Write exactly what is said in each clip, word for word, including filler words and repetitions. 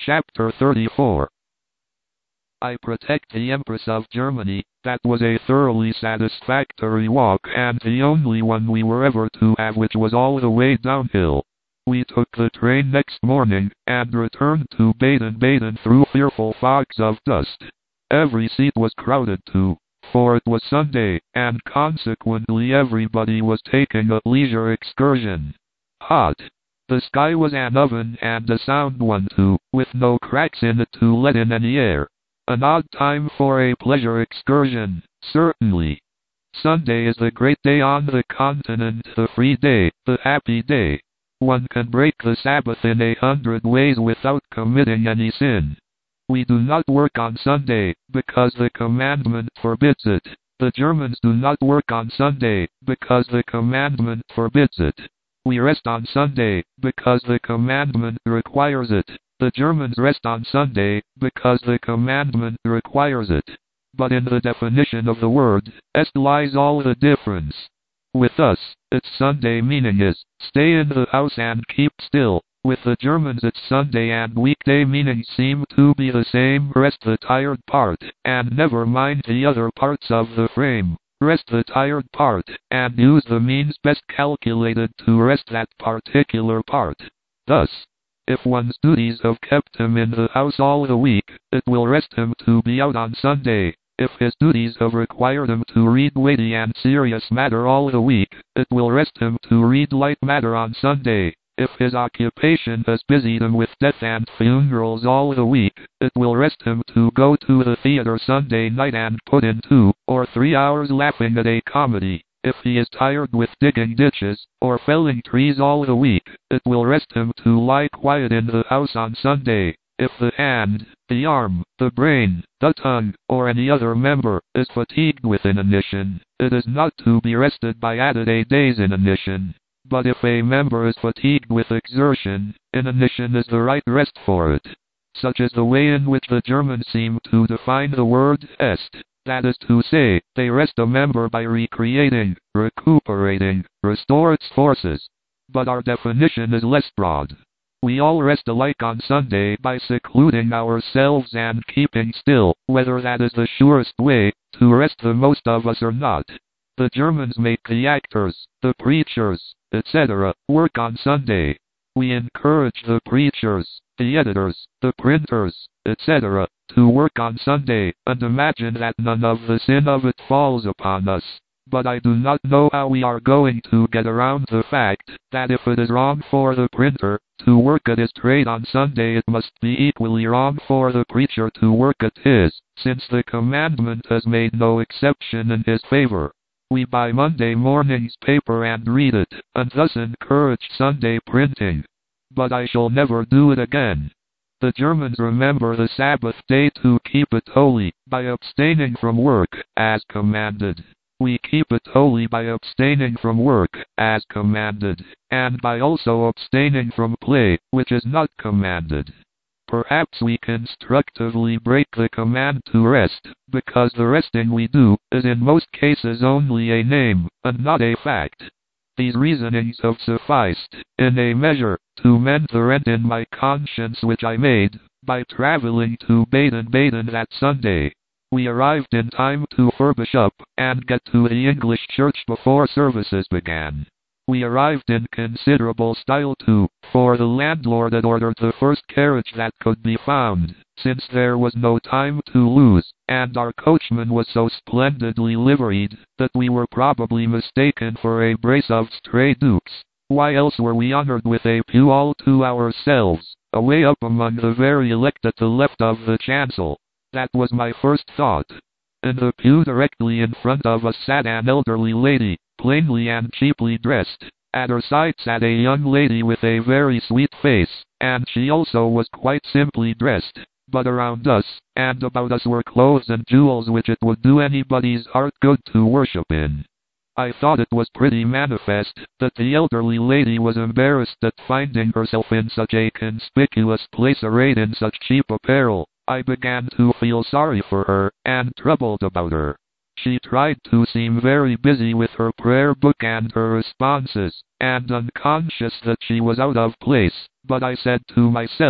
Chapter thirty-four. I Protect the Empress of Germany. That was a thoroughly satisfactory walk, and the only one we were ever to have, which was all the way downhill. We took the train next morning, and returned to Baden-Baden through fearful fogs of dust. Every seat was crowded too, for it was Sunday, and consequently everybody was taking a leisure excursion. Hot. The sky was an oven, and a sound one too, with no cracks in it to let in any air. An odd time for a pleasure excursion, certainly. Sunday is the great day on the continent, the free day, the happy day. One can break the Sabbath in a hundred ways without committing any sin. We do not work on Sunday, because the commandment forbids it. The Germans do not work on Sunday, because the commandment forbids it. We rest on Sunday, because the commandment requires it. The Germans rest on Sunday, because the commandment requires it. But in the definition of the word, est lies all the difference. With us, its Sunday meaning is, stay in the house and keep still. With the Germans its Sunday and weekday meanings seem to be the same. Rest the tired part, and never mind the other parts of the frame. Rest the tired part, and use the means best calculated to rest that particular part. Thus, if one's duties have kept him in the house all the week, it will rest him to be out on Sunday. If his duties have required him to read weighty and serious matter all the week, it will rest him to read light matter on Sunday. If his occupation has busied him with death and funerals all the week, it will rest him to go to the theater Sunday night and put in two or three hours laughing at a comedy. If he is tired with digging ditches or felling trees all the week, it will rest him to lie quiet in the house on Sunday. If the hand, the arm, the brain, the tongue, or any other member is fatigued with inanition, it is not to be rested by added a day's inanition. But if a member is fatigued with exertion, inanition is the right rest for it. Such is the way in which the Germans seem to define the word est. That is to say, they rest a member by recreating, recuperating, restore its forces. But our definition is less broad. We all rest alike on Sunday by secluding ourselves and keeping still, whether that is the surest way to rest the most of us or not. The Germans make the actors, the preachers, et cetera, work on Sunday. We encourage the preachers, the editors, the printers, et cetera, to work on Sunday, and imagine that none of the sin of it falls upon us. But I do not know how we are going to get around the fact that if it is wrong for the printer to work at his trade on Sunday, it must be equally wrong for the preacher to work at his, since the commandment has made no exception in his favor. We buy Monday morning's paper and read it, and thus encourage Sunday printing. But I shall never do it again. The Germans remember the Sabbath day to keep it holy by abstaining from work, as commanded. We keep it holy by abstaining from work, as commanded, and by also abstaining from play, which is not commanded. Perhaps we constructively break the command to rest, because the resting we do is in most cases only a name, and not a fact. These reasonings have sufficed, in a measure, to mend the rent in my conscience which I made, by traveling to Baden-Baden that Sunday. We arrived in time to furbish up, and get to the English church before services began. We arrived in considerable style too, for the landlord had ordered the first carriage that could be found, since there was no time to lose, and our coachman was so splendidly liveried, that we were probably mistaken for a brace of stray dukes. Why else were we honored with a pew all to ourselves, away up among the very elect at the left of the chancel? That was my first thought. In the pew directly in front of us sat an elderly lady, plainly and cheaply dressed. At her side sat a young lady with a very sweet face, and she also was quite simply dressed. But around us, and about us were clothes and jewels which it would do anybody's heart good to worship in. I thought it was pretty manifest that the elderly lady was embarrassed at finding herself in such a conspicuous place arrayed in such cheap apparel. I began to feel sorry for her, and troubled about her. She tried to seem very busy with her prayer book and her responses, and unconscious that she was out of place, but I said to myself,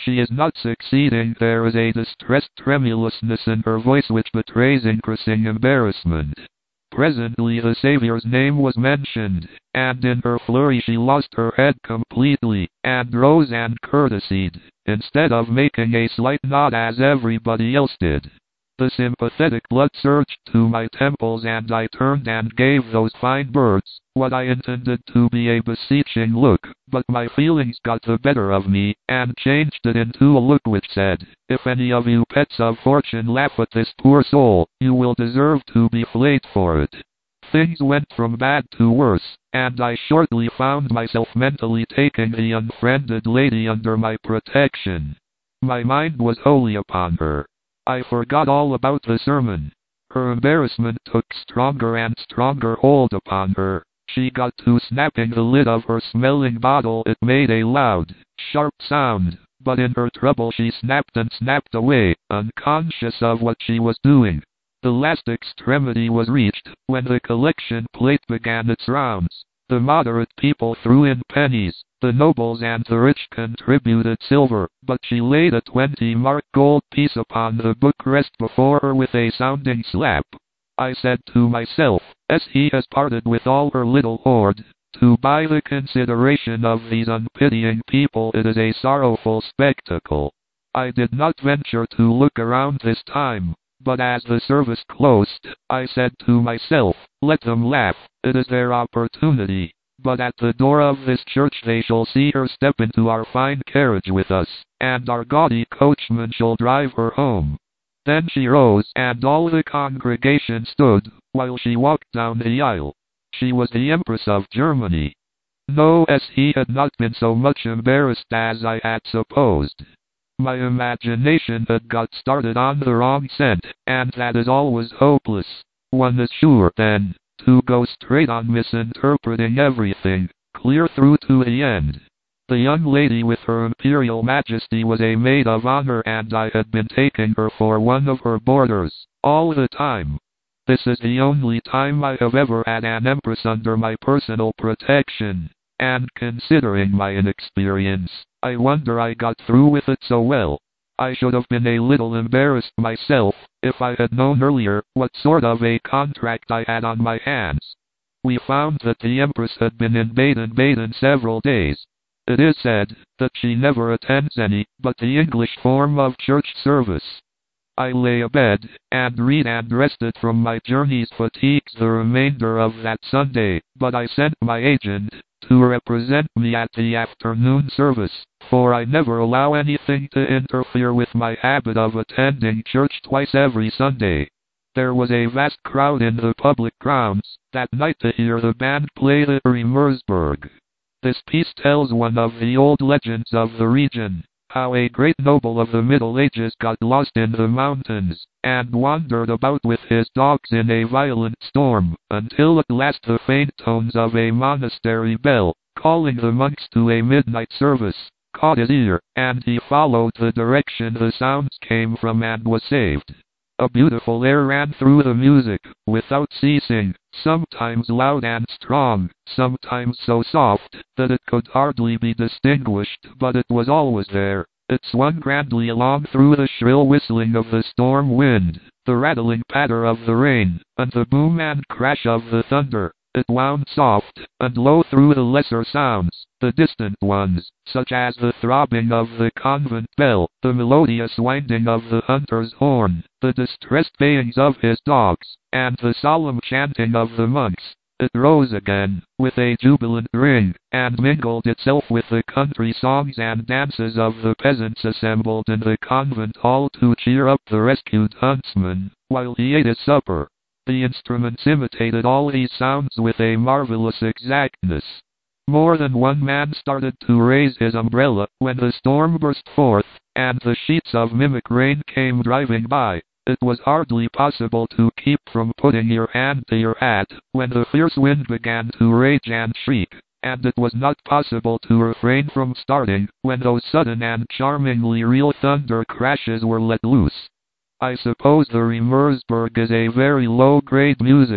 She is not succeeding. There is a distressed tremulousness in her voice which betrays increasing embarrassment. Presently the Saviour's name was mentioned, and in her flurry she lost her head completely, and rose and courtesied, instead of making a slight nod as everybody else did. The sympathetic blood surged to my temples, and I turned and gave those fine birds what I intended to be a beseeching look, but my feelings got the better of me, and changed it into a look which said, "If any of you pets of fortune laugh at this poor soul, you will deserve to be flayed for it." Things went from bad to worse, and I shortly found myself mentally taking the unfriended lady under my protection. My mind was wholly upon her. I forgot all about the sermon. Her embarrassment took stronger and stronger hold upon her. She got to snapping the lid of her smelling bottle. It made a loud, sharp sound, but in her trouble she snapped and snapped away, unconscious of what she was doing. The last extremity was reached, when the collection plate began its rounds. The moderate people threw in pennies, the nobles and the rich contributed silver, but she laid a twenty-mark gold piece upon the bookrest before her with a sounding slap. I said to myself, as he has parted with all her little hoard, to buy the consideration of these unpitying people, it is a sorrowful spectacle. I did not venture to look around this time, but as the service closed, I said to myself, let them laugh, it is their opportunity. But at the door of this church they shall see her step into our fine carriage with us, and our gaudy coachman shall drive her home. Then she rose, and all the congregation stood, while she walked down the aisle. She was the Empress of Germany. No, as he had not been so much embarrassed as I had supposed. My imagination had got started on the wrong scent, and that is always hopeless. One is sure, then, to go straight on misinterpreting everything, clear through to the end. The young lady with her Imperial Majesty was a maid of honor, and I had been taking her for one of her boarders, all the time. This is the only time I have ever had an empress under my personal protection, and considering my inexperience, I wonder I got through with it so well. I should have been a little embarrassed myself, if I had known earlier what sort of a contract I had on my hands. We found that the Empress had been in Baden-Baden several days. It is said that she never attends any but the English form of church service. I lay abed, and read and rested from my journey's fatigues the remainder of that Sunday, but I sent my agent to represent me at the afternoon service, for I never allow anything to interfere with my habit of attending church twice every Sunday. There was a vast crowd in the public grounds that night to hear the band play the Remersburg. This piece tells one of the old legends of the region, how a great noble of the Middle Ages got lost in the mountains, and wandered about with his dogs in a violent storm, until at last the faint tones of a monastery bell, calling the monks to a midnight service, caught his ear, and he followed the direction the sounds came from and was saved. A beautiful air ran through the music, without ceasing, sometimes loud and strong, sometimes so soft that it could hardly be distinguished, but it was always there. It swung grandly along through the shrill whistling of the storm wind, the rattling patter of the rain, and the boom and crash of the thunder. It wound soft and low through the lesser sounds, the distant ones, such as the throbbing of the convent bell, the melodious winding of the hunter's horn, the distressed bayings of his dogs, and the solemn chanting of the monks. It rose again, with a jubilant ring, and mingled itself with the country songs and dances of the peasants assembled in the convent hall to cheer up the rescued huntsman, while he ate his supper. The instruments imitated all these sounds with a marvelous exactness. More than one man started to raise his umbrella when the storm burst forth, and the sheets of mimic rain came driving by. It was hardly possible to keep from putting your hand to your hat when the fierce wind began to rage and shriek, and it was not possible to refrain from starting when those sudden and charmingly real thunder crashes were let loose. I suppose the Remersburg is a very low-grade music,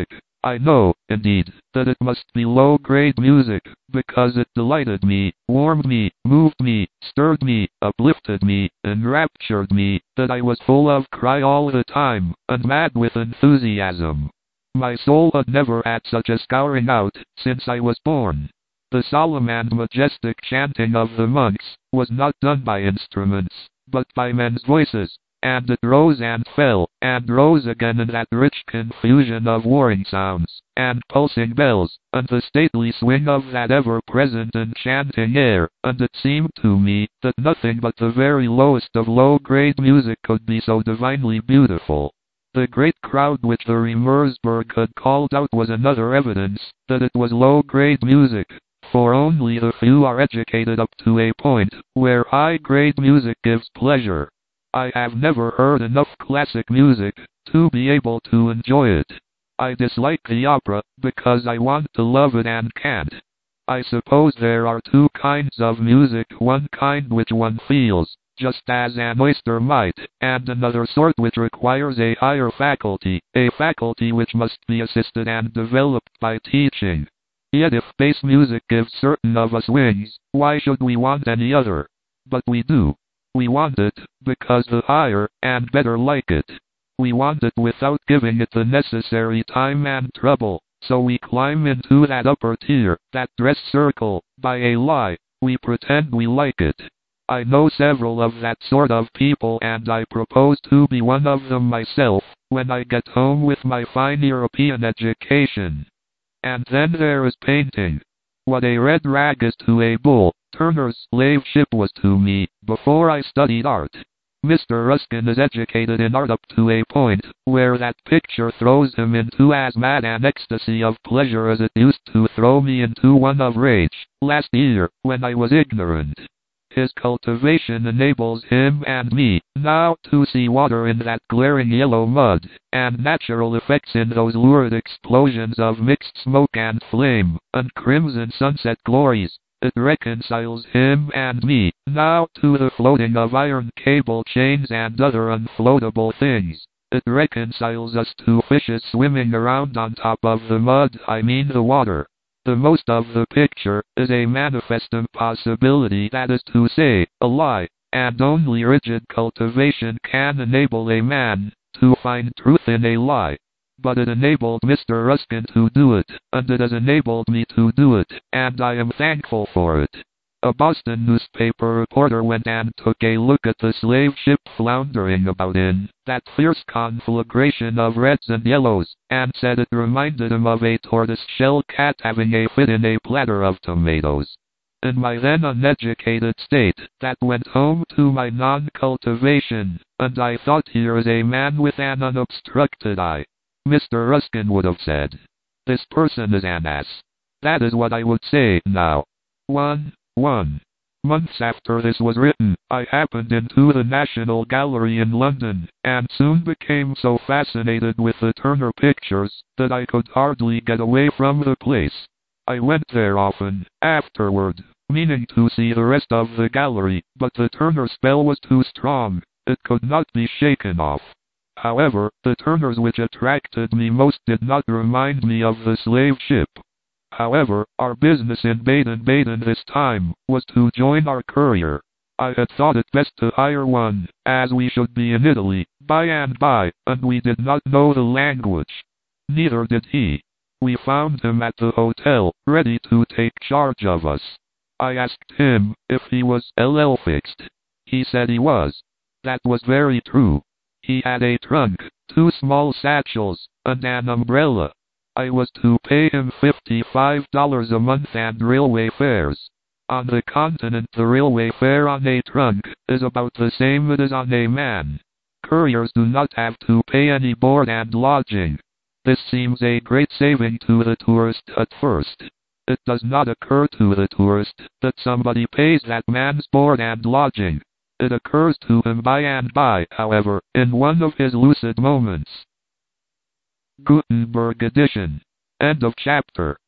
I know, indeed, that it must be low-grade music, because it delighted me, warmed me, moved me, stirred me, uplifted me, enraptured me, that I was full of cry all the time, and mad with enthusiasm. My soul had never had such a scouring out, since I was born. The solemn and majestic chanting of the monks was not done by instruments, but by men's voices, and it rose and fell, and rose again in that rich confusion of warring sounds, and pulsing bells, and the stately swing of that ever-present enchanting air, and it seemed to me that nothing but the very lowest of low-grade music could be so divinely beautiful. The great crowd which the Remersburg had called out was another evidence that it was low-grade music, for only the few are educated up to a point where high-grade music gives pleasure. I have never heard enough classic music to be able to enjoy it. I dislike the opera because I want to love it and can't. I suppose there are two kinds of music, one kind which one feels, just as an oyster might, and another sort which requires a higher faculty, a faculty which must be assisted and developed by teaching. Yet if bass music gives certain of us wings, why should we want any other? But we do. We want it, because the higher and better like it. We want it without giving it the necessary time and trouble, so we climb into that upper tier, that dress circle, by a lie, we pretend we like it. I know several of that sort of people, and I propose to be one of them myself, when I get home with my fine European education. And then there is painting. What a red rag is to a bull, Turner's Slave Ship was to me, before I studied art. Mister Ruskin is educated in art up to a point where that picture throws him into as mad an ecstasy of pleasure as it used to throw me into one of rage, last year, when I was ignorant. His cultivation enables him and me, now, to see water in that glaring yellow mud, and natural effects in those lurid explosions of mixed smoke and flame, and crimson sunset glories. It reconciles him and me, now, to the floating of iron cable chains and other unfloatable things. It reconciles us to fishes swimming around on top of the mud, I mean the water. The most of the picture is a manifest impossibility, that is to say, a lie, and only rigid cultivation can enable a man to find truth in a lie. But it enabled Mister Ruskin to do it, and it has enabled me to do it, and I am thankful for it. A Boston newspaper reporter went and took a look at the slave ship floundering about in that fierce conflagration of reds and yellows, and said it reminded him of a tortoise-shell cat having a fit in a platter of tomatoes. In my then uneducated state, that went home to my non-cultivation, and I thought, here is a man with an unobstructed eye. Mister Ruskin would have said, "This person is an ass." That is what I would say now. One. One. Months after this was written, I happened into the National Gallery in London, and soon became so fascinated with the Turner pictures, that I could hardly get away from the place. I went there often, afterward, meaning to see the rest of the gallery, but the Turner spell was too strong, it could not be shaken off. However, the Turners which attracted me most did not remind me of the slave ship. However, our business in Baden-Baden this time was to join our courier. I had thought it best to hire one, as we should be in Italy, by and by, and we did not know the language. Neither did he. We found him at the hotel, ready to take charge of us. I asked him if he was L L fixed. He said he was. That was very true. He had a trunk, two small satchels, and an umbrella. I was to pay him fifty-five dollars a month and railway fares. On the continent the railway fare on a trunk is about the same as on a man. Couriers do not have to pay any board and lodging. This seems a great saving to the tourist at first. It does not occur to the tourist that somebody pays that man's board and lodging. It occurs to him by and by, however, in one of his lucid moments. Gutenberg edition. End of chapter.